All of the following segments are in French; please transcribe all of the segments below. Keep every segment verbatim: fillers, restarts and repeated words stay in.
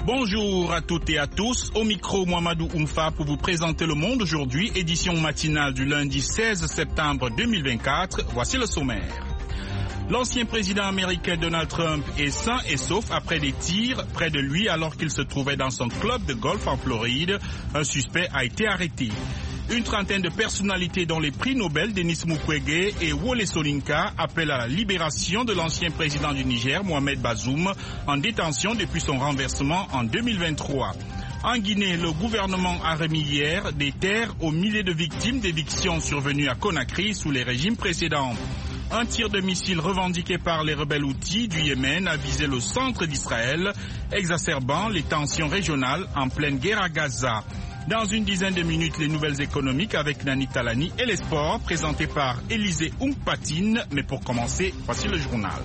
Bonjour à toutes et à tous, au micro Mohamedou Oumfa pour vous présenter Le Monde aujourd'hui, édition matinale du lundi seize septembre deux mille vingt-quatre. Voici le sommaire. L'ancien président américain Donald Trump est sain et sauf après des tirs près de lui alors qu'il se trouvait dans son club de golf en Floride. Un suspect a été arrêté. Une trentaine de personnalités dont les prix Nobel Denis Mukwege et Wole Soyinka appellent à la libération de l'ancien président du Niger, Mohamed Bazoum, en détention depuis son renversement en deux mille vingt-trois. En Guinée, le gouvernement a remis hier des terres aux milliers de victimes d'évictions survenues à Conakry sous les régimes précédents. Un tir de missile revendiqué par les rebelles Houthis du Yémen a visé le centre d'Israël, exacerbant les tensions régionales en pleine guerre à Gaza. Dans une dizaine de minutes, les nouvelles économiques avec Nani Talani et les sports présentés par Élisée Oungpatine. Mais pour commencer, voici le journal.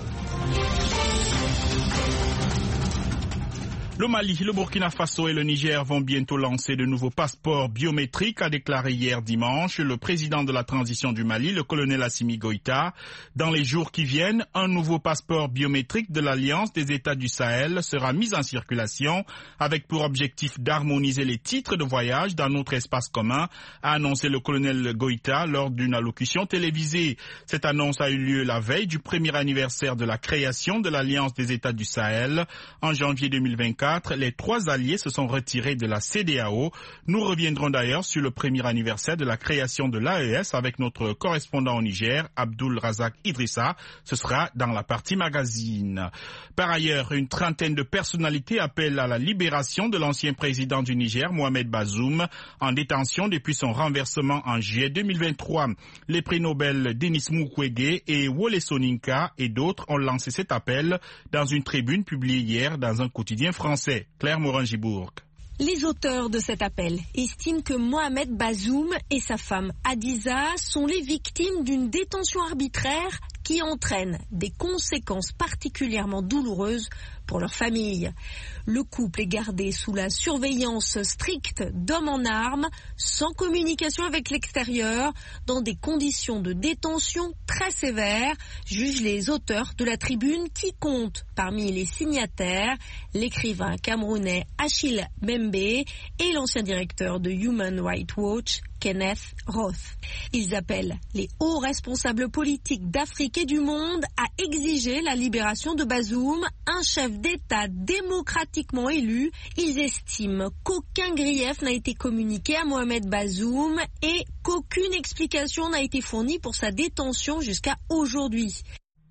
Le Mali, le Burkina Faso et le Niger vont bientôt lancer de nouveaux passeports biométriques, a déclaré hier dimanche le président de la transition du Mali, le colonel Assimi Goïta. Dans les jours qui viennent, un nouveau passeport biométrique de l'Alliance des États du Sahel sera mis en circulation avec pour objectif d'harmoniser les titres de voyage dans notre espace commun, a annoncé le colonel Goïta lors d'une allocution télévisée. Cette annonce a eu lieu la veille du premier anniversaire de la création de l'Alliance des États du Sahel. En janvier deux mille vingt-quatre, les trois alliés se sont retirés de la C D A O. Nous reviendrons d'ailleurs sur le premier anniversaire de la création de l'A E S avec notre correspondant au Niger, Abdul Razak Idrissa. Ce sera dans la partie magazine. Par ailleurs, une trentaine de personnalités appellent à la libération de l'ancien président du Niger, Mohamed Bazoum, en détention depuis son renversement en juillet deux mille vingt-trois. Les prix Nobel Denis Mukwege et Wole Soyinka et d'autres ont lancé cet appel dans une tribune publiée hier dans un quotidien français. Claire Morin-Gibourg. Les auteurs de cet appel estiment que Mohamed Bazoum et sa femme Hadiza sont les victimes d'une détention arbitraire qui entraîne des conséquences particulièrement douloureuses pour leur famille. Le couple est gardé sous la surveillance stricte d'hommes en armes, sans communication avec l'extérieur, dans des conditions de détention très sévères, jugent les auteurs de la tribune qui compte parmi les signataires l'écrivain camerounais Achille Membe et l'ancien directeur de Human Rights Watch, Kenneth Roth. Ils appellent les hauts responsables politiques d'Afrique et du monde à exiger la libération de Bazoum, un chef d'État démocratiquement élu. Ils estiment qu'aucun grief n'a été communiqué à Mohamed Bazoum et qu'aucune explication n'a été fournie pour sa détention jusqu'à aujourd'hui.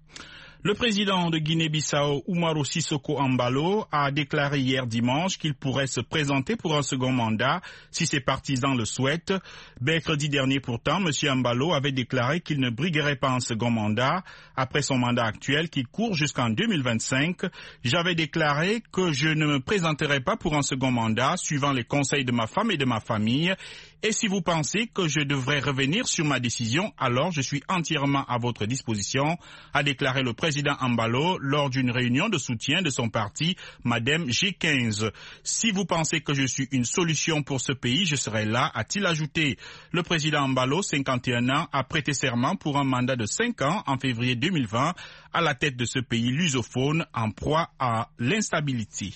Le président de Guinée-Bissau, Umaru Sissoko Embalo, a déclaré hier dimanche qu'il pourrait se présenter pour un second mandat si ses partisans le souhaitent. Mercredi dernier pourtant, M. Embalo avait déclaré qu'il ne briguerait pas un second mandat après son mandat actuel qui court jusqu'en deux mille vingt-cinq. J'avais déclaré que je ne me présenterais pas pour un second mandat suivant les conseils de ma femme et de ma famille. Et si vous pensez que je devrais revenir sur ma décision, alors je suis entièrement à votre disposition, a déclaré le président Embalo lors d'une réunion de soutien de son parti, Madem G quinze. Si vous pensez que je suis une solution pour ce pays, je serai là, a-t-il ajouté. Le président Embalo, cinquante et un ans, a prêté serment pour un mandat de cinq ans en février deux mille vingt à la tête de ce pays lusophone en proie à l'instabilité.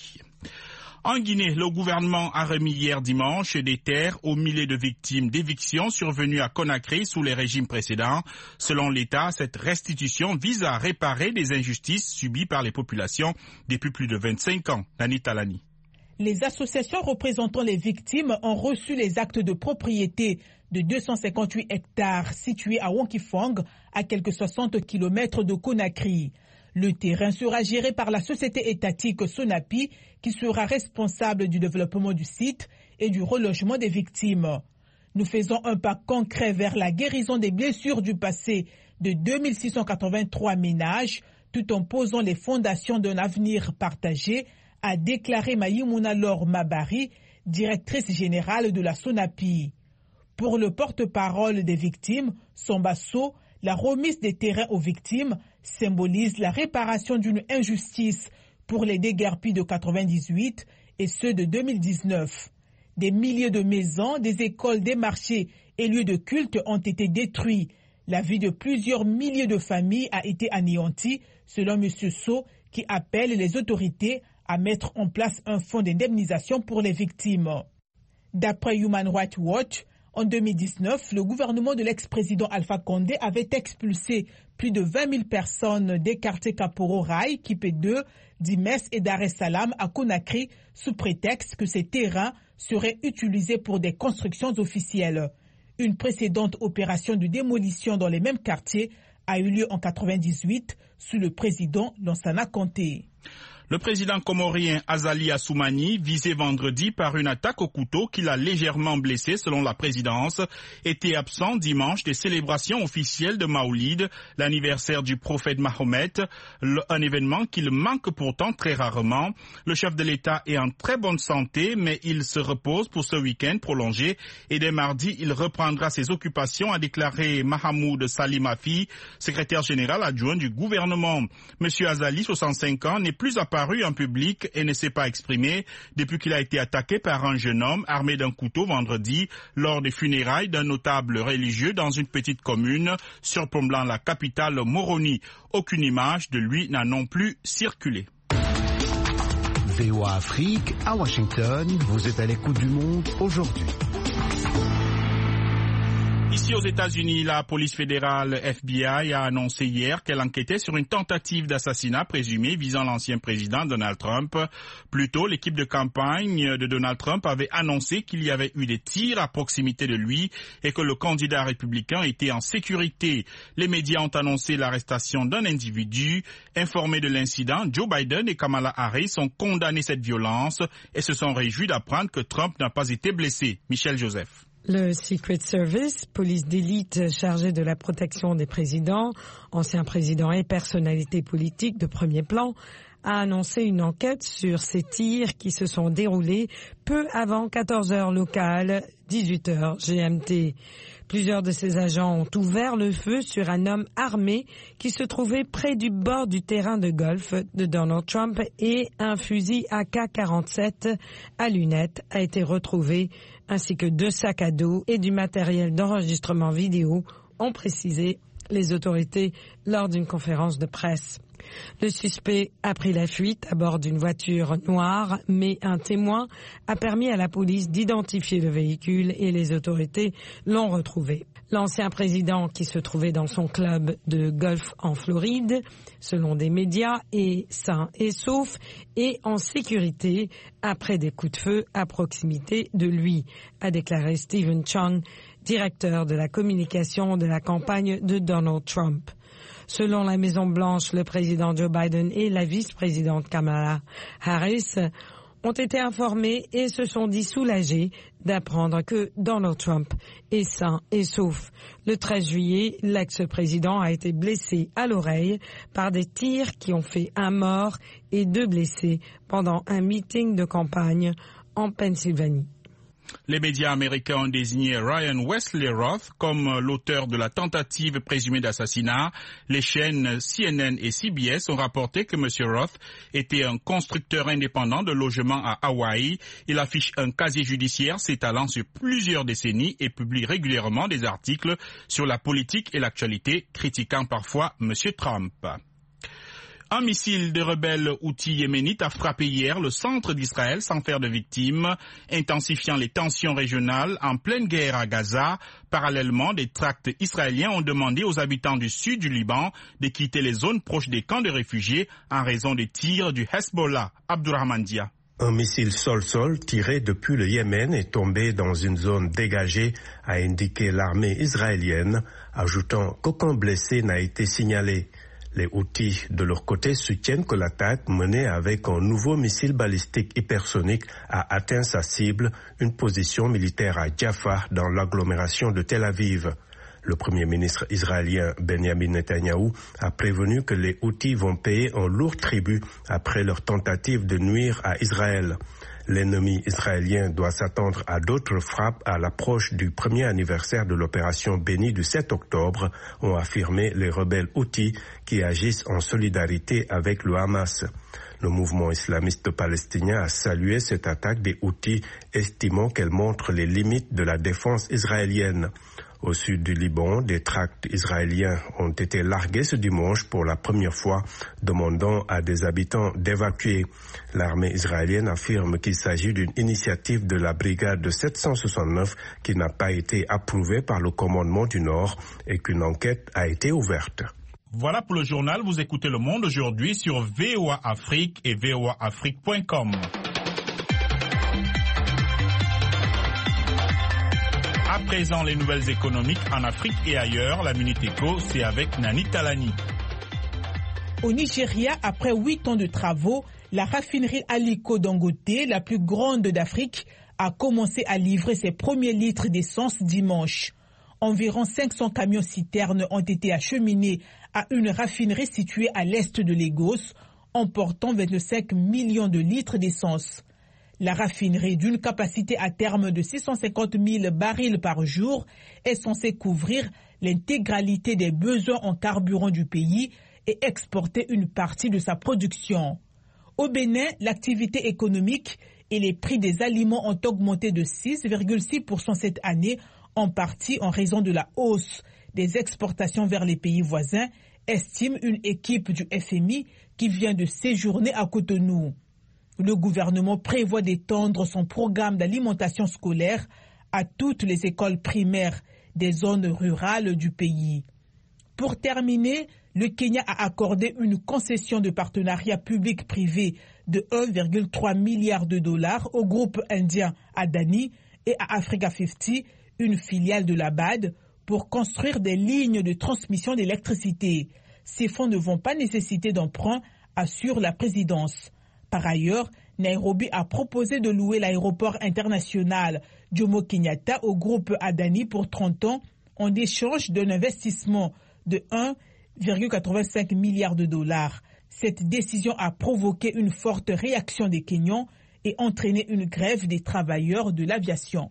En Guinée, le gouvernement a remis hier dimanche des terres aux milliers de victimes d'évictions survenues à Conakry sous les régimes précédents. Selon l'État, cette restitution vise à réparer des injustices subies par les populations depuis plus de vingt-cinq ans. Nani Talani. Les associations représentant les victimes ont reçu les actes de propriété de deux cent cinquante-huit hectares situés à Wonkifong, à quelques soixante kilomètres de Conakry. Le terrain sera géré par la société étatique Sonapi, qui sera responsable du développement du site et du relogement des victimes. Nous faisons un pas concret vers la guérison des blessures du passé de deux mille six cent quatre-vingt-trois ménages, tout en posant les fondations d'un avenir partagé, a déclaré Maïmouna Laure Mabari, directrice générale de la Sonapi. Pour le porte-parole des victimes, Sambasso, la remise des terrains aux victimes symbolise la réparation d'une injustice pour les déguerpis de quatre-vingt-dix-huit et ceux de deux mille dix-neuf. Des milliers de maisons, des écoles, des marchés et lieux de culte ont été détruits. La vie de plusieurs milliers de familles a été anéantie, selon M. So, qui appelle les autorités à mettre en place un fonds d'indemnisation pour les victimes. D'après Human Rights Watch, en deux mille dix-neuf, le gouvernement de l'ex-président Alpha Condé avait expulsé plus de vingt mille personnes des quartiers Kaporo Rai, Kipé deux, Dimes et Dar es Salaam à Conakry sous prétexte que ces terrains seraient utilisés pour des constructions officielles. Une précédente opération de démolition dans les mêmes quartiers a eu lieu en mille neuf cent quatre-vingt-dix-huit sous le président Lansana Conté. Le président comorien Azali Assoumani, visé vendredi par une attaque au couteau qui l'a légèrement blessé selon la présidence, était absent dimanche des célébrations officielles de Maoulid, l'anniversaire du prophète Mahomet, un événement qu'il manque pourtant très rarement. Le chef de l'État est en très bonne santé, mais il se repose pour ce week-end prolongé et dès mardi, il reprendra ses occupations, a déclaré Mahamoud Salimafi, secrétaire général adjoint du gouvernement. Monsieur Azali, soixante-cinq ans, n'est plus apparu en public et ne s'est pas exprimé depuis qu'il a été attaqué par un jeune homme armé d'un couteau vendredi lors des funérailles d'un notable religieux dans une petite commune surplombant la capitale Moroni. Aucune image de lui n'a non plus circulé. V O A Afrique, à Washington, vous êtes à l'écoute du monde aujourd'hui. Ici aux États-Unis, la police fédérale F B I a annoncé hier qu'elle enquêtait sur une tentative d'assassinat présumée visant l'ancien président Donald Trump. Plus tôt, l'équipe de campagne de Donald Trump avait annoncé qu'il y avait eu des tirs à proximité de lui et que le candidat républicain était en sécurité. Les médias ont annoncé l'arrestation d'un individu. Informés de l'incident, Joe Biden et Kamala Harris ont condamné cette violence et se sont réjouis d'apprendre que Trump n'a pas été blessé. Michel Joseph. Le Secret Service, police d'élite chargée de la protection des présidents, anciens présidents et personnalités politiques de premier plan, a annoncé une enquête sur ces tirs qui se sont déroulés peu avant quatorze heures locales, dix-huit heures G M T. Plusieurs de ces agents ont ouvert le feu sur un homme armé qui se trouvait près du bord du terrain de golf de Donald Trump et un fusil A K quarante-sept à lunettes a été retrouvé, ainsi que deux sacs à dos et du matériel d'enregistrement vidéo, ont précisé les autorités lors d'une conférence de presse. Le suspect a pris la fuite à bord d'une voiture noire, mais un témoin a permis à la police d'identifier le véhicule et les autorités l'ont retrouvé. L'ancien président, qui se trouvait dans son club de golf en Floride, selon des médias, est sain et sauf et en sécurité après des coups de feu à proximité de lui, a déclaré Stephen Chung, directeur de la communication de la campagne de Donald Trump. Selon la Maison-Blanche, le président Joe Biden et la vice-présidente Kamala Harris ont été informés et se sont dit soulagés d'apprendre que Donald Trump est sain et sauf. Le treize juillet, l'ex-président a été blessé à l'oreille par des tirs qui ont fait un mort et deux blessés pendant un meeting de campagne en Pennsylvanie. Les médias américains ont désigné Ryan Wesley Roth comme l'auteur de la tentative présumée d'assassinat. Les chaînes C N N et C B S ont rapporté que M. Roth était un constructeur indépendant de logements à Hawaï. Il affiche un casier judiciaire s'étalant sur plusieurs décennies et publie régulièrement des articles sur la politique et l'actualité, critiquant parfois M. Trump. Un missile de rebelles houthis yéménites a frappé hier le centre d'Israël sans faire de victimes, intensifiant les tensions régionales en pleine guerre à Gaza. Parallèlement, des tracts israéliens ont demandé aux habitants du sud du Liban de quitter les zones proches des camps de réfugiés en raison des tirs du Hezbollah. Abdurrahman Dia. Un missile sol-sol tiré depuis le Yémen est tombé dans une zone dégagée, a indiqué l'armée israélienne, ajoutant qu'aucun blessé n'a été signalé. Les Houthis, de leur côté, soutiennent que l'attaque menée avec un nouveau missile balistique hypersonique a atteint sa cible, une position militaire à Jaffa, dans l'agglomération de Tel Aviv. Le premier ministre israélien Benjamin Netanyahou a prévenu que les Houthis vont payer un lourd tribut après leur tentative de nuire à Israël. L'ennemi israélien doit s'attendre à d'autres frappes à l'approche du premier anniversaire de l'opération bénie du sept octobre, ont affirmé les rebelles houthis qui agissent en solidarité avec le Hamas. Le mouvement islamiste palestinien a salué cette attaque des Houthis, estimant qu'elle montre les limites de la défense israélienne. Au sud du Liban, des tracts israéliens ont été largués ce dimanche pour la première fois, demandant à des habitants d'évacuer. L'armée israélienne affirme qu'il s'agit d'une initiative de la brigade sept cent soixante-neuf qui n'a pas été approuvée par le commandement du Nord et qu'une enquête a été ouverte. Voilà pour le journal, vous écoutez Le Monde aujourd'hui sur V O A Afrique et V O A Afrique point com. À présent, les nouvelles économiques en Afrique et ailleurs. La Minute Éco, c'est avec Nani Talani. Au Nigeria, après huit ans de travaux, la raffinerie Aliko Dangote, la plus grande d'Afrique, a commencé à livrer ses premiers litres d'essence dimanche. Environ cinq cents camions-citernes ont été acheminés à une raffinerie située à l'est de Lagos, emportant vingt-cinq millions de litres d'essence. La raffinerie, d'une capacité à terme de six cent cinquante mille barils par jour, est censée couvrir l'intégralité des besoins en carburant du pays et exporter une partie de sa production. Au Bénin, l'activité économique et les prix des aliments ont augmenté de six virgule six pour cent cette année, en partie en raison de la hausse des exportations vers les pays voisins, estime une équipe du F M I qui vient de séjourner à Cotonou. Le gouvernement prévoit d'étendre son programme d'alimentation scolaire à toutes les écoles primaires des zones rurales du pays. Pour terminer, le Kenya a accordé une concession de partenariat public-privé de un virgule trois milliard de dollars au groupe indien Adani et à Africa cinquante, une filiale de la B A D, pour construire des lignes de transmission d'électricité. Ces fonds ne vont pas nécessiter d'emprunt, assure la présidence. Par ailleurs, Nairobi a proposé de louer l'aéroport international Jomo Kenyatta au groupe Adani pour trente ans en échange d'un investissement de un virgule quatre-vingt-cinq milliard de dollars. Cette décision a provoqué une forte réaction des Kenyans et entraîné une grève des travailleurs de l'aviation.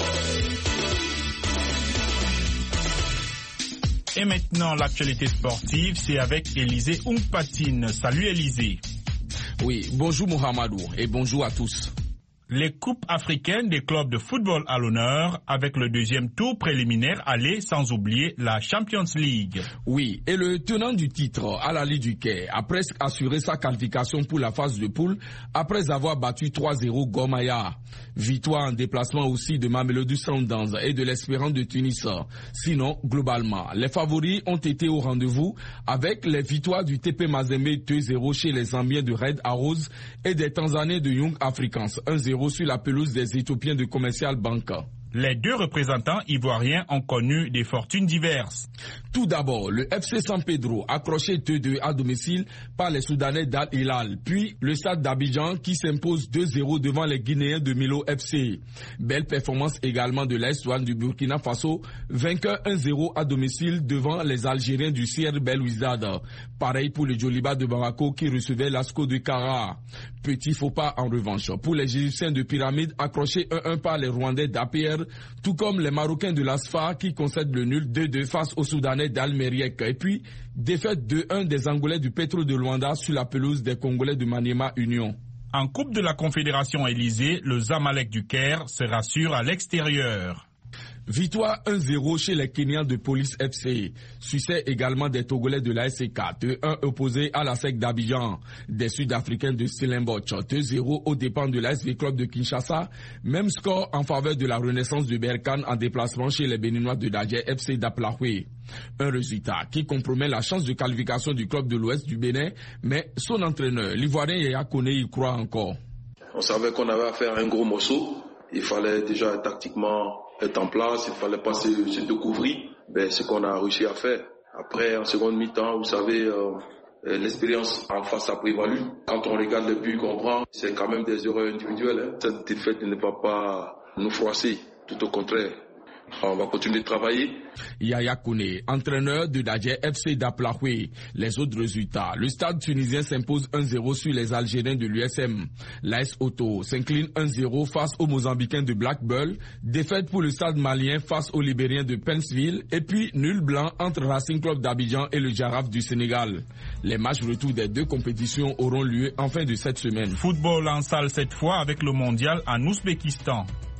Et maintenant, l'actualité sportive, c'est avec Élisée Umpatine. Salut Élisée. Oui, bonjour Mohamedou et bonjour à tous. Les coupes africaines des clubs de football à l'honneur avec le deuxième tour préliminaire aller sans oublier la Champions League. Oui, et le tenant du titre, Al-Ahly du Caire, a presque assuré sa qualification pour la phase de poule après avoir battu trois zéro Gormaya. Victoire en déplacement aussi de Mamelodi Sundowns et de l'Espérance de Tunis. Sinon, globalement, les favoris ont été au rendez-vous avec les victoires du T P Mazembe deux zéro chez les Zambiens de Red Arrows et des Tanzaniens de Young Africans un zéro sur la pelouse des Éthiopiens de Commercial Banca. Les deux représentants ivoiriens ont connu des fortunes diverses. Tout d'abord, le F C San Pedro accroché deux deux à domicile par les Soudanais d'Al Hilal, puis le Stade d'Abidjan qui s'impose deux zéro devant les Guinéens de Milo F C. Belle performance également de l'A S Douanes du Burkina Faso, vainqueur un zéro à domicile devant les Algériens du C R Belouizdad. Pareil pour le Djoliba de Bamako qui recevait l'Asco de Kara. Petit faux pas en revanche pour les Égyptiens de Pyramide accrochés un un par les Rwandais d'A P R, tout comme les Marocains de l'Asfa qui concèdent le nul deux deux face aux Soudanais d'Almeriek. Et puis, défaite deux un des Angolais du Petro de Luanda sur la pelouse des Congolais de Maniema Union. En Coupe de la Confédération Élysée, le Zamalek du Caire se rassure à l'extérieur. Victoire un zéro chez les Kenyans de Police F C. Succès également des Togolais de la S C K, deux un opposé à la S E C d'Abidjan. Des Sud-Africains de Stellenbosch, deux zéro aux dépens de l'A S V Club de Kinshasa. Même score en faveur de la Renaissance de Berkane en déplacement chez les Béninois de Dadje F C d'Aplahoué. Un résultat qui compromet la chance de qualification du club de l'Ouest du Bénin, mais son entraîneur, l'Ivoirien Yaya Kone, y croit encore. On savait qu'on avait à faire un gros morceau. Il fallait déjà tactiquement être en place, il ne fallait pas se, se découvrir. Ben, ce qu'on a réussi à faire. Après, en seconde mi-temps, vous savez, euh, l'expérience en face a prévalu. Quand on regarde les buts qu'on prend, c'est quand même des erreurs individuelles. Hein. Cette défaite ne va pas nous froisser, tout au contraire. On va continuer de travailler. Yaya Kone, entraîneur de Dadje F C d'Aplahoué. Les autres résultats. Le stade tunisien s'impose un zéro sur les Algériens de l'U S M. L'A S Auto s'incline un zéro face aux Mozambicains de Black Bull. Défaite pour le stade malien face aux Libériens de Pennsville. Et puis nul blanc entre Racing Club d'Abidjan et le Jaraf du Sénégal. Les matchs retour des deux compétitions auront lieu en fin de cette semaine. Football en salle cette fois avec le mondial en Ouzbékistan.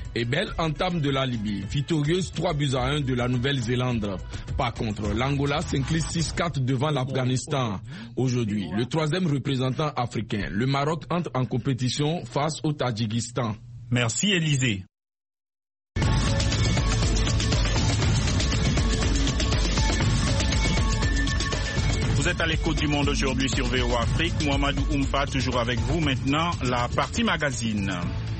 Et belle entame de la Libye, victorieuse trois buts à un de la Nouvelle-Zélande. Par contre, l'Angola s'incline six quatre devant l'Afghanistan. Aujourd'hui, le troisième représentant africain, le Maroc entre en compétition face au Tadjikistan. Merci Élisée. Vous êtes à l'écoute du monde aujourd'hui sur V O A Afrique. Mohamedou Oumfa toujours avec vous. Maintenant, la partie magazine.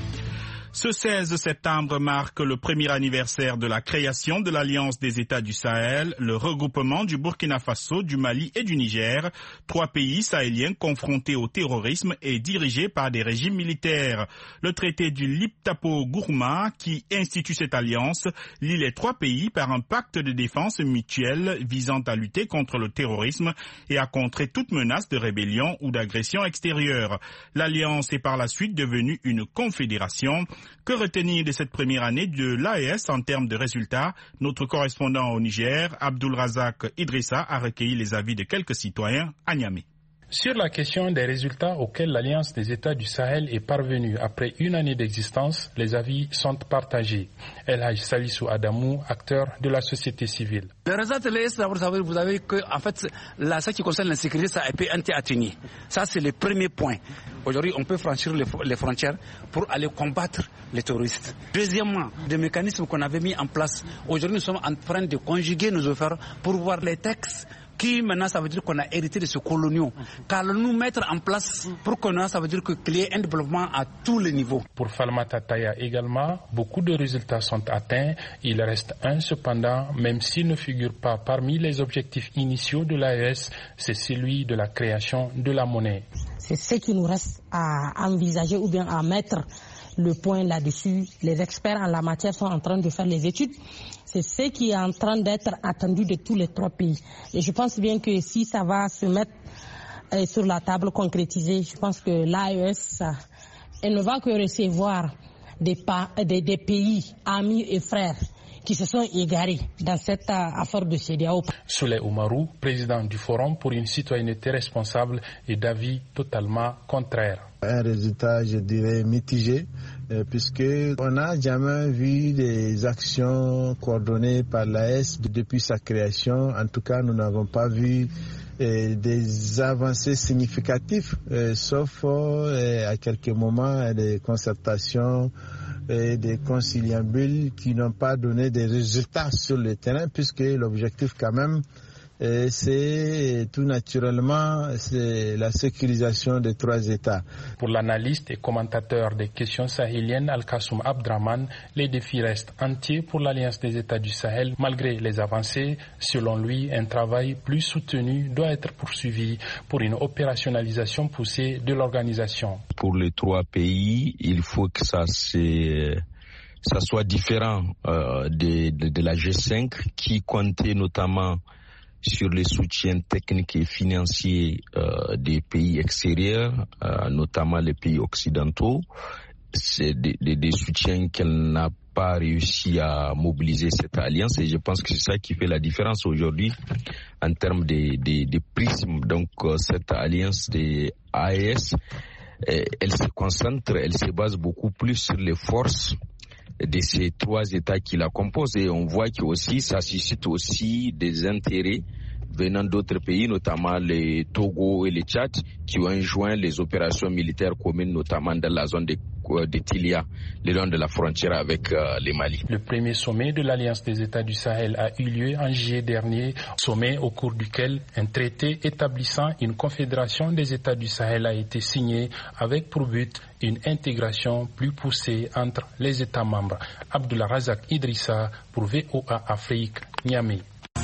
Ce seize septembre marque le premier anniversaire de la création de l'Alliance des États du Sahel, le regroupement du Burkina Faso, du Mali et du Niger, trois pays sahéliens confrontés au terrorisme et dirigés par des régimes militaires. Le traité du Liptako-Gourma, qui institue cette alliance, lie les trois pays par un pacte de défense mutuelle visant à lutter contre le terrorisme et à contrer toute menace de rébellion ou d'agression extérieure. L'alliance est par la suite devenue une confédération. Que retenir de cette première année de l'A E S en termes de résultats? Notre correspondant au Niger, Abdul Razak Idrissa, a recueilli les avis de quelques citoyens à Niamey. Sur la question des résultats auxquels l'Alliance des États du Sahel est parvenue après une année d'existence, les avis sont partagés. El Haj Salissou Adamou, acteur de la société civile. Le résultat de l'A E S, vous savez que, en fait, là, ce qui concerne la sécurité, ça a été atteigné. Ça, c'est le premier point. Aujourd'hui, on peut franchir les, les frontières pour aller combattre les terroristes. Deuxièmement, des mécanismes qu'on avait mis en place. Aujourd'hui, nous sommes en train de conjuguer nos efforts pour voir les textes qui maintenant ça veut dire qu'on a hérité de ce coloniaux. Qu'allons-nous mettre en place pour qu'on a, ça veut dire qu'il y ait un développement à tous les niveaux. Pour Falmata Taya également, beaucoup de résultats sont atteints. Il reste un cependant, même s'il ne figure pas parmi les objectifs initiaux de l'A E S, c'est celui de la création de la monnaie. C'est ce qui nous reste à envisager ou bien à mettre le point là-dessus. Les experts en la matière sont en train de faire les études. C'est ce qui est en train d'être attendu de tous les trois pays. Et je pense bien que si ça va se mettre euh, sur la table concrétisée, je pense que l'A E S, elle ne va que recevoir des, pa- des, des pays amis et frères qui se sont égarés dans cette euh, affaire de C E D E A O. Souley Oumarou, président du Forum pour une citoyenneté responsable, est d'avis totalement contraire. Un résultat, je dirais, mitigé, euh, puisque on n'a jamais vu des actions coordonnées par l'A E S depuis sa création. En tout cas, nous n'avons pas vu euh, des avancées significatives, euh, sauf euh, à quelques moments des concertations et des conciliabules qui n'ont pas donné des résultats sur le terrain, puisque l'objectif quand même, et c'est tout naturellement c'est la sécurisation des trois États. Pour l'analyste et commentateur des questions sahéliennes Al-Kassoum Abdraman, les défis restent entiers pour l'Alliance des États du Sahel malgré les avancées. Selon lui, un travail plus soutenu doit être poursuivi pour une opérationnalisation poussée de l'organisation. Pour les trois pays, il faut que ça se... ça soit différent euh, de, de, de la G cinq qui comptait notamment sur le soutien technique et financier euh, des pays extérieurs, euh, notamment les pays occidentaux. C'est des, des, des soutiens qu'elle n'a pas réussi à mobiliser cette alliance et je pense que c'est ça qui fait la différence aujourd'hui en termes de, de, de prisme. Donc euh, cette alliance des A E S, euh, elle se concentre, elle se base beaucoup plus sur les forces de ces trois États qui la composent et on voit que aussi ça suscite aussi des intérêts venant d'autres pays, notamment les Togo et les Tchad, qui ont joint les opérations militaires communes, notamment dans la zone de, de Tilia, le long de la frontière avec euh, le Mali. Le premier sommet de l'Alliance des États du Sahel a eu lieu en juillet dernier, sommet au cours duquel un traité établissant une confédération des États du Sahel a été signé avec pour but une intégration plus poussée entre les États membres. Abdullah Razak Idrissa pour V O A Afrique, Niamey.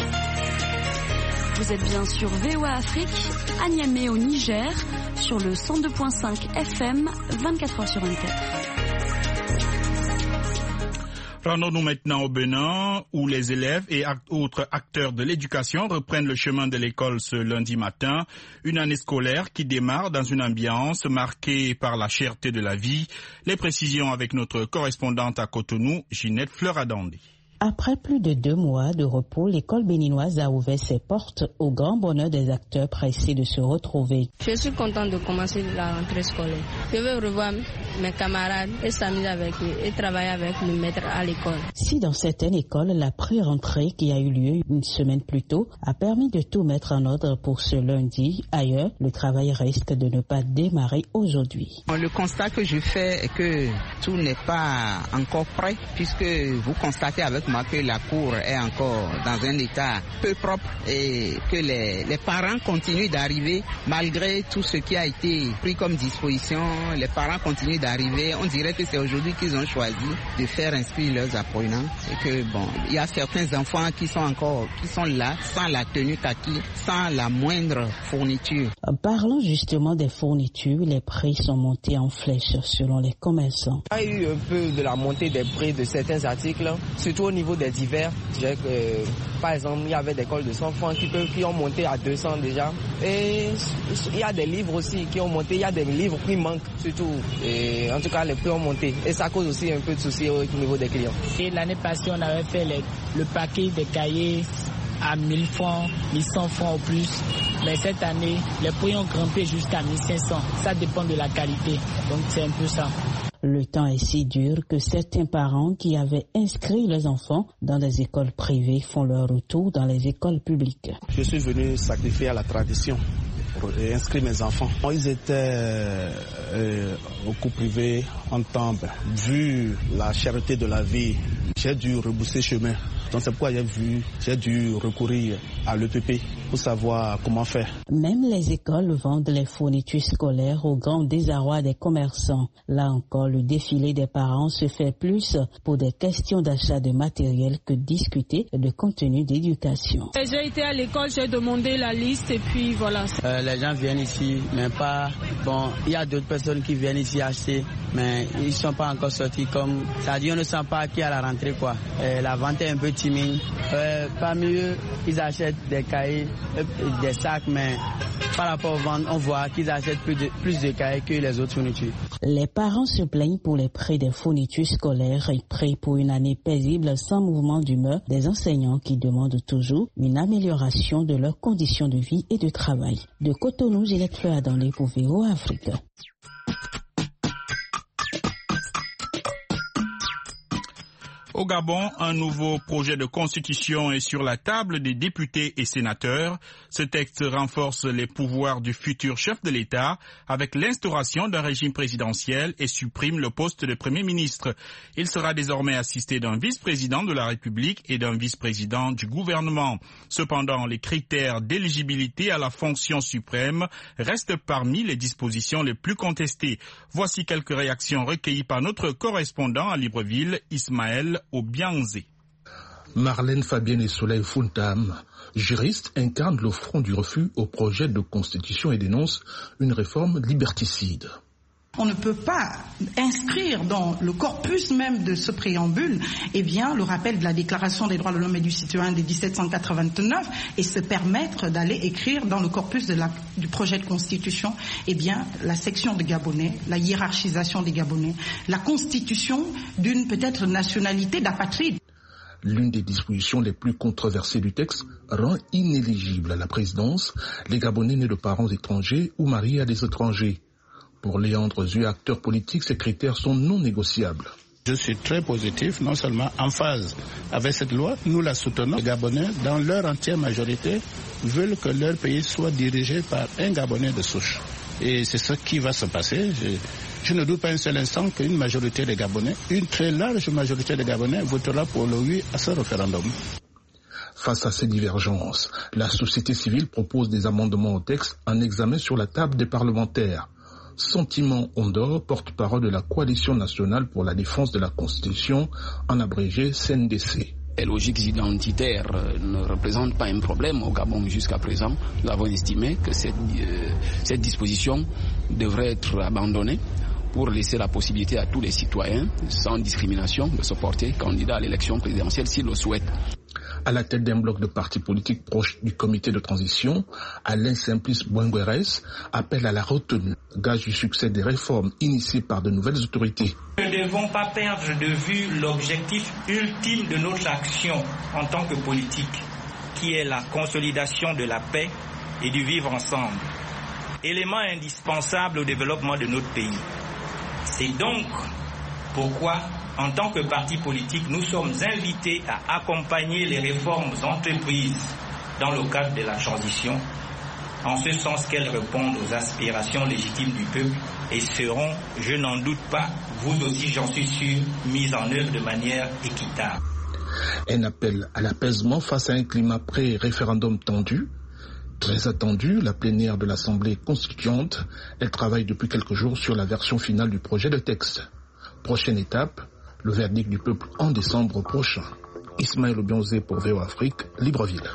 Vous êtes bien sur V O A Afrique, à Niamey au Niger, sur le cent deux virgule cinq F M, vingt-quatre heures sur vingt-quatre. Rendons-nous maintenant au Bénin, où les élèves et autres acteurs de l'éducation reprennent le chemin de l'école ce lundi matin. Une année scolaire qui démarre dans une ambiance marquée par la cherté de la vie. Les précisions avec notre correspondante à Cotonou, Ginette Fleuradandi. Après plus de deux mois de repos, l'école béninoise a ouvert ses portes au grand bonheur des acteurs pressés de se retrouver. Je suis contente de commencer la rentrée scolaire. Je veux revoir mes camarades et s'amuser avec eux et travailler avec le maître à l'école. Si dans certaines écoles, la pré-rentrée qui a eu lieu une semaine plus tôt a permis de tout mettre en ordre pour ce lundi, ailleurs, le travail risque de ne pas démarrer aujourd'hui. Le constat que je fais est que tout n'est pas encore prêt, puisque vous constatez avec moi que la cour est encore dans un état peu propre et que les, les parents continuent d'arriver malgré tout ce qui a été pris comme disposition. Les parents continuent d'arriver. On dirait que c'est aujourd'hui qu'ils ont choisi de faire inscrire leurs apprenants et que bon, il y a certains enfants qui sont encore qui sont là sans la tenue kaki, sans la moindre fourniture. Parlons justement des fournitures. Les prix sont montés en flèche selon les commerçants. Il y a eu un peu de la montée des prix de certains articles, surtout au niveau des divers. Euh, par exemple, il y avait des cols de cent francs qui, peuvent, qui ont monté à deux cents déjà. Et il y a des livres aussi qui ont monté. Il y a des livres qui manquent surtout. Et en tout cas, les prix ont monté. Et ça cause aussi un peu de soucis au niveau des clients. Et l'année passée, on avait fait les, le paquet des cahiers à mille francs, mille cent francs au plus. Mais cette année, les prix ont grimpé jusqu'à mille cinq cents. Ça dépend de la qualité. Donc c'est un peu ça. Le temps est si dur que certains parents qui avaient inscrit leurs enfants dans des écoles privées font leur retour dans les écoles publiques. Je suis venu sacrifier à la tradition pour inscrire mes enfants. Ils étaient euh, au cours privé en temple. Vu la cherté de la vie, j'ai dû rebousser chemin. Donc c'est pourquoi j'ai vu, j'ai dû recourir à l'E P P pour savoir comment faire. Même les écoles vendent les fournitures scolaires au grand désarroi des commerçants. Là encore, le défilé des parents se fait plus pour des questions d'achat de matériel que discuter de contenu d'éducation. J'ai été à l'école, j'ai demandé la liste et puis voilà. Euh, les gens viennent ici, mais pas... Bon, il y a d'autres personnes qui viennent ici acheter, mais ils ne sont pas encore sortis comme... C'est-à-dire, on ne sent pas qui à la rentrée, quoi. Et la vente est un peu timide. Euh, parmi eux, ils achètent des cahiers, des sacs, mais par rapport aux ventes, on voit qu'ils achètent plus de, plus de cahiers que les autres fournitures. Les parents se plaignent pour les prix des fournitures scolaires et prient pour une année paisible sans mouvement d'humeur des enseignants qui demandent toujours une amélioration de leurs conditions de vie et de travail. De Cotonou, Gillette Fleur dans les pour V O A Afrique. Au Gabon, un nouveau projet de constitution est sur la table des députés et sénateurs. Ce texte renforce les pouvoirs du futur chef de l'État avec l'instauration d'un régime présidentiel et supprime le poste de Premier ministre. Il sera désormais assisté d'un vice-président de la République et d'un vice-président du gouvernement. Cependant, les critères d'éligibilité à la fonction suprême restent parmi les dispositions les plus contestées. Voici quelques réactions recueillies par notre correspondant à Libreville, Ismaël Obianzé. Marlène Fabienne et Soleil Funtam, juristes, incarnent le front du refus au projet de constitution et dénoncent une réforme liberticide. On ne peut pas inscrire dans le corpus même de ce préambule, eh bien, le rappel de la Déclaration des droits de l'homme et du citoyen de dix-sept cent quatre-vingt-neuf et se permettre d'aller écrire dans le corpus de la, du projet de constitution, eh bien, la section des Gabonais, la hiérarchisation des Gabonais, la constitution d'une peut-être nationalité d'apatride. L'une des dispositions les plus controversées du texte rend inéligible à la présidence les Gabonais nés de parents étrangers ou mariés à des étrangers. Pour Léandre Zue, acteur politique, ces critères sont non négociables. Je suis très positif, non seulement en phase avec cette loi, nous la soutenons. Les Gabonais, dans leur entière majorité, veulent que leur pays soit dirigé par un Gabonais de souche. Et c'est ce qui va se passer. Je, je ne doute pas un seul instant qu'une majorité des Gabonais, une très large majorité des Gabonais, votera pour le oui à ce référendum. Face à ces divergences, la société civile propose des amendements au texte en examen sur la table des parlementaires. Sentiment Ondor, porte-parole de la Coalition nationale pour la défense de la Constitution, en abrégé C N D C. Les logiques identitaires ne représentent pas un problème au Gabon jusqu'à présent. Nous avons estimé que cette, euh, cette disposition devrait être abandonnée pour laisser la possibilité à tous les citoyens, sans discrimination, de se porter candidat à l'élection présidentielle s'ils le souhaitent. À la tête d'un bloc de partis politiques proches du comité de transition, Alain Simplice Bouengueres appelle à la retenue, gage du succès des réformes initiées par de nouvelles autorités. Nous ne devons pas perdre de vue l'objectif ultime de notre action en tant que politique, qui est la consolidation de la paix et du vivre ensemble, élément indispensable au développement de notre pays. C'est donc pourquoi, en tant que parti politique, nous sommes invités à accompagner les réformes entreprises dans le cadre de la transition, en ce sens qu'elles répondent aux aspirations légitimes du peuple et seront, je n'en doute pas, vous aussi j'en suis sûr, mises en œuvre de manière équitable. Un appel à l'apaisement face à un climat pré-référendum tendu. Très attendu, la plénière de l'Assemblée constituante, elle travaille depuis quelques jours sur la version finale du projet de texte. Prochaine étape, le verdict du peuple en décembre prochain. Ismaël Obionzé pour V O Afrique, Libreville.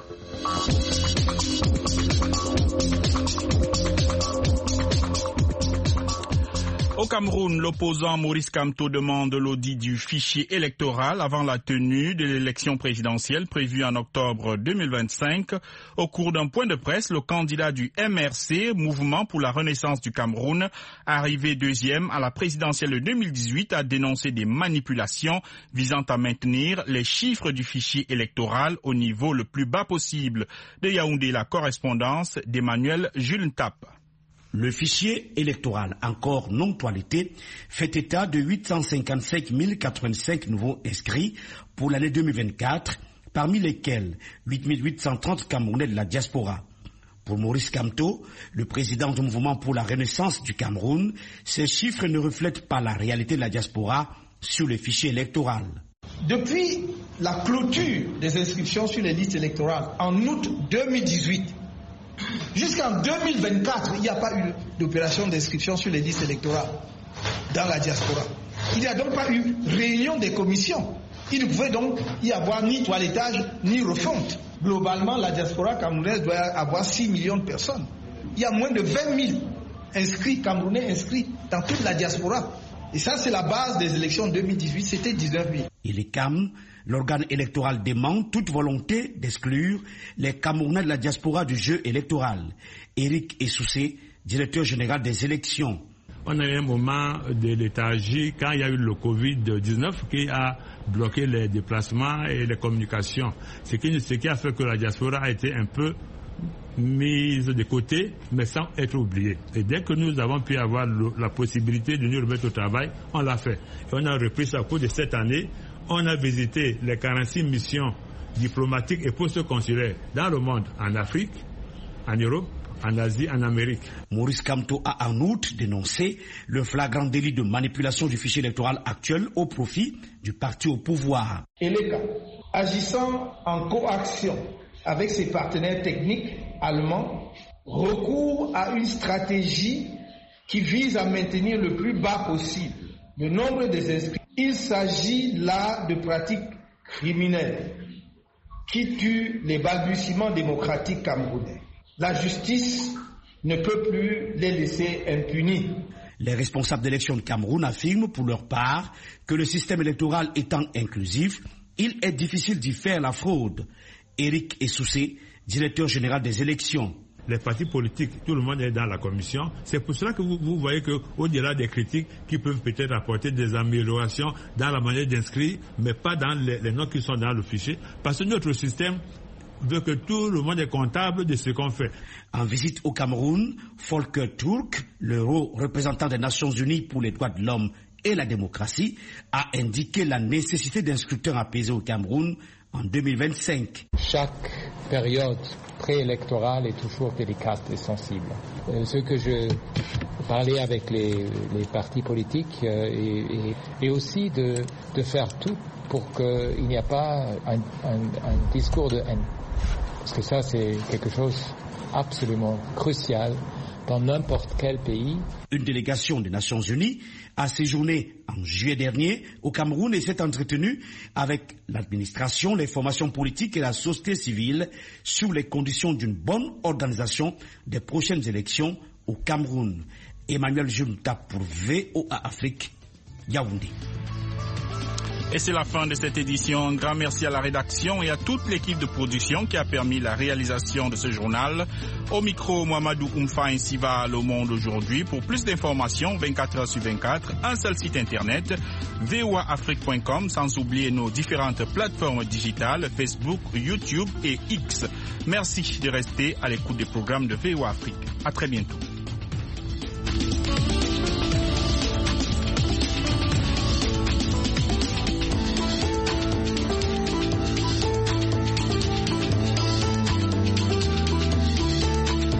Au Cameroun, l'opposant Maurice Kamto demande l'audit du fichier électoral avant la tenue de l'élection présidentielle prévue en octobre deux mille vingt-cinq. Au cours d'un point de presse, le candidat du M R C, Mouvement pour la Renaissance du Cameroun, arrivé deuxième à la présidentielle de deux mille dix-huit, a dénoncé des manipulations visant à maintenir les chiffres du fichier électoral au niveau le plus bas possible. De Yaoundé, la correspondance d'Emmanuel Jules Tap. Le fichier électoral, encore non toiletté, fait état de huit cent cinquante-cinq mille quatre-vingt-cinq nouveaux inscrits pour l'année deux mille vingt-quatre, parmi lesquels huit mille huit cent trente Camerounais de la diaspora. Pour Maurice Kamto, le président du Mouvement pour la Renaissance du Cameroun, ces chiffres ne reflètent pas la réalité de la diaspora sur le fichier électoral. Depuis la clôture des inscriptions sur les listes électorales en août deux mille dix-huit, jusqu'en deux mille vingt-quatre, il n'y a pas eu d'opération d'inscription sur les listes électorales dans la diaspora. Il n'y a donc pas eu réunion des commissions. Il ne pouvait donc y avoir ni toilettage ni refonte. Globalement, la diaspora camerounaise doit avoir six millions de personnes. Il y a moins de vingt mille inscrits, Camerounais inscrits dans toute la diaspora. Et ça, c'est la base des élections deux mille dix-huit, c'était dix-neuf mille. Et les C A M, l'organe électoral dément toute volonté d'exclure les Camerounais de la diaspora du jeu électoral. Éric Essoussé, directeur général des élections. On a eu un moment de léthargie quand il y a eu le covid dix-neuf qui a bloqué les déplacements et les communications. Ce qui, ce qui a fait que la diaspora a été un peu mise de côté, mais sans être oubliée. Et dès que nous avons pu avoir le, la possibilité de nous remettre au travail, on l'a fait. Et on a repris ça au cours de cette année. On a visité les quarante-six missions diplomatiques et postes consulaires dans le monde, en Afrique, en Europe, en Asie, en Amérique. Maurice Kamto a en outre dénoncé le flagrant délit de manipulation du fichier électoral actuel au profit du parti au pouvoir. Et les cas, agissant en coaction avec ses partenaires techniques allemands, recourt à une stratégie qui vise à maintenir le plus bas possible le nombre des inscrits. Il s'agit là de pratiques criminelles qui tuent les balbutiements démocratiques camerounais. La justice ne peut plus les laisser impunis. Les responsables d'élections de Cameroun affirment pour leur part que le système électoral étant inclusif, il est difficile d'y faire la fraude. Éric Essoussé, directeur général des élections. Les partis politiques, tout le monde est dans la commission. C'est pour cela que vous, vous voyez qu'au-delà des critiques qui peuvent peut-être apporter des améliorations dans la manière d'inscrire, mais pas dans les, les noms qui sont dans le fichier, parce que notre système veut que tout le monde est comptable de ce qu'on fait. En visite au Cameroun, Volker Turk, le haut représentant des Nations Unies pour les droits de l'homme et la démocratie, a indiqué la nécessité d'un scrutin apaisé au Cameroun en deux mille vingt-cinq. Chaque période préélectorale est toujours délicate et sensible. Euh, ce que je parlais avec les, les partis politiques euh, et, et, et aussi de, de faire tout pour qu'il n'y ait pas un, un, un discours de haine. Parce que ça, c'est quelque chose absolument crucial dans n'importe quel pays. Une délégation des Nations Unies a séjourné en juillet dernier au Cameroun et s'est entretenue avec l'administration, les formations politiques et la société civile sur les conditions d'une bonne organisation des prochaines élections au Cameroun. Emmanuel Junta pour V O A Afrique, Yaoundé. Et c'est la fin de cette édition. Un grand merci à la rédaction et à toute l'équipe de production qui a permis la réalisation de ce journal. Au micro, Mohamedou Oumfa ainsi va Le Monde aujourd'hui. Pour plus d'informations, vingt-quatre heures sur vingt-quatre, un seul site internet, v o a afrique point com, sans oublier nos différentes plateformes digitales, Facebook, YouTube et X. Merci de rester à l'écoute des programmes de V O A Afrique. À très bientôt.